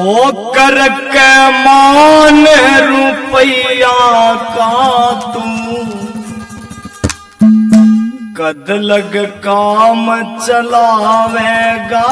ओ कर के मान रुपया का तू कद लग काम चलावेगा।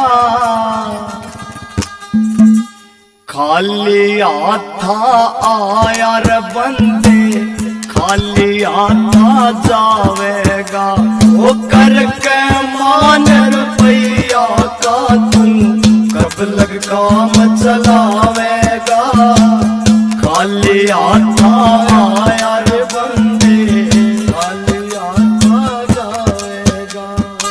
खाली हाथा आया रे बंदे खाली हाथा जावेगा। ओ करके मान रुपया का तू कब लग काम चलावेगा। खाली हाथा आया रे बंदे खाली हाथा जावेगा।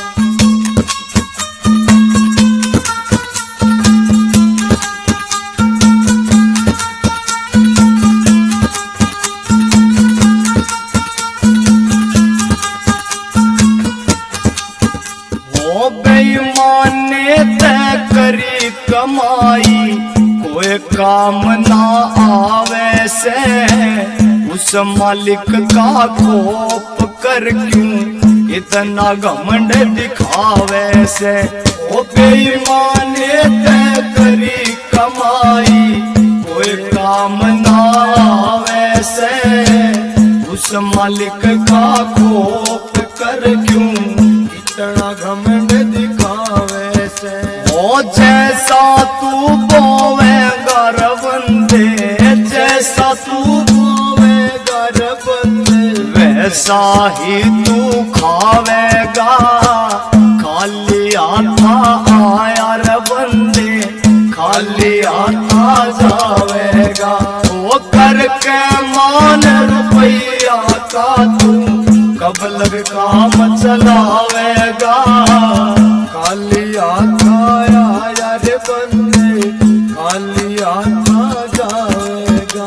बेईमाने तय करी कमाई कोई काम ना आवे से। उस मालिक का खोप कर क्यों इतना घमंड दिखावे से। ओ बेईमाने तय करी कमाई कोई काम ना आवे से। उस मालिक का खोप कर क्यों इतना घमंड दिखावे से। ओ जैसा तू बोवेगा रे बंदे जैसा तू बोवेगा रे बंदे वैसा ही तू खावेगा। खाली हाथा आया रे बंदे खाली हाथा जावेगा। ओ करके मान रुपया का तू कब लग काम चलावेगा। खाली हाथा आया रे बंदे खाली हाथा जावेगा।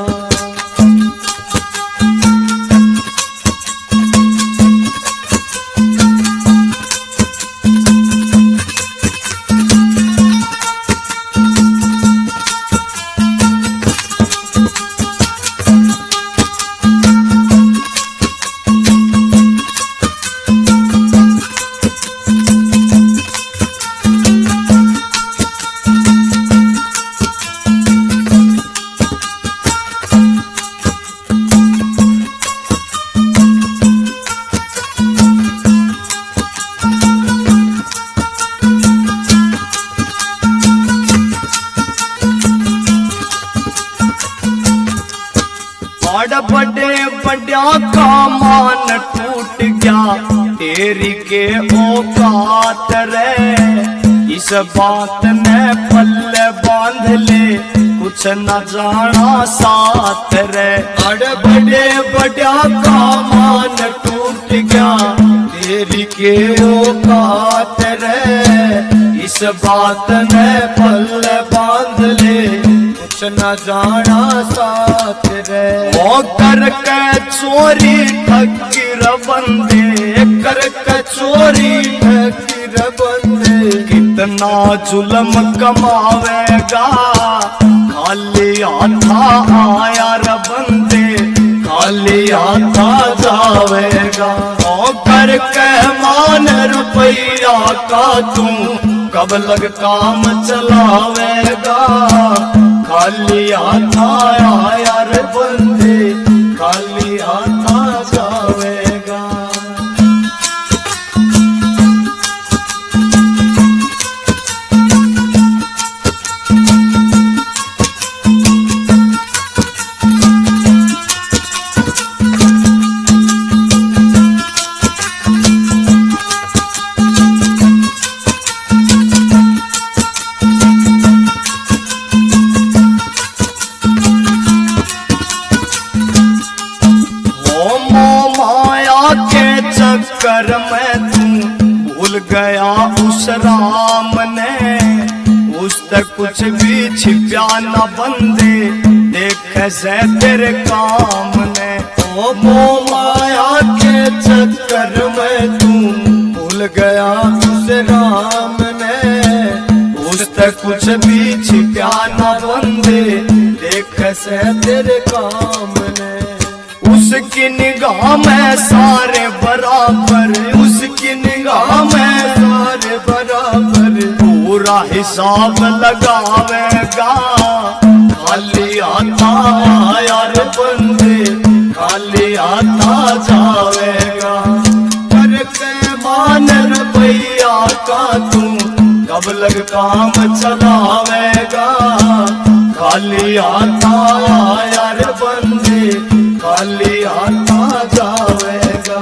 बड़े बड़ा का मान टूट गया तेरी के औकात रे। इस बात में पल्ले बांध ले कुछ न जाना साथ रे। बड़े बड़ा का मान टूट गया तेरी के औकात रे। इस बात में पल्ले बांध ले कुछ न जाना साथ रे। ओ करके चोरी ठगी रे बंदे करके चोरी ठगी रे बंदे कितना जुल्म कमावेगा। खाली हाथा आया रे बंदे खाली हाथा जावेगा। ओ करके मान रुपया का तू कब लग काम चलावेगा। खाली हाथा आया रे बंदे खाली हाथा जावेगा। चक्कर में तू भूल गया उस राम ने। उस तक कुछ भी छिपा न बंदे देख से तेरे काम ने। ओ माया के चक्कर में तू भूल गया उस राम ने। उस तक कुछ भी छिपा न बंदे देख से तेरे काम ने। उसकी निगाह में सारे बराबर उसकी निगाह में सारे बराबर पूरा हिसाब लगावेगा। आता यार बंदे खाली आता जावेगा। करके मान रुपया का तू कब लग काम चलावेगा। खाली आता यार बंदे खाली आता जावेगा।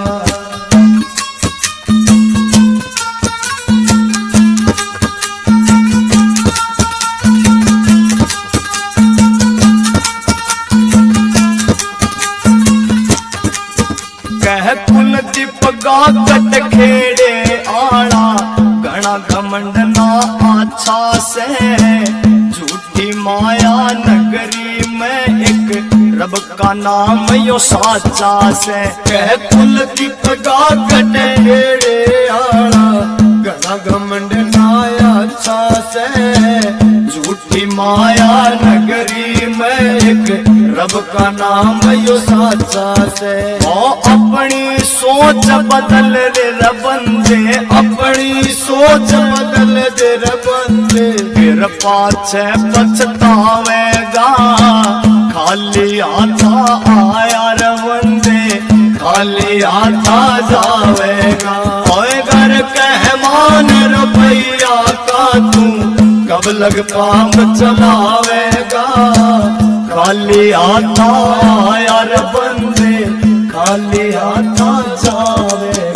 कह कुलदीप गागट खेड़े आड़ा घना घमंड ना अच्छा से। झूठी माया नगरी में एक रब का नाम यो साचा से। कह कुलदीप गागट खेड़े आड़ा घना घमंड ना अच्छा से। झूठी माया नगरी में एक रब का नाम यो साचा से। ओ अपनी सोच बदल दे रे बंदे अपनी सोच बदल दे रे बंदे फिर पाछे पछतावेगा। खाली आता आया रे बंदे खाली आता जावेगा। ओए घर कहमान रुपया का तू कब लग काम चलावेगा। खाली आता यार बंदे खाली आता जावे।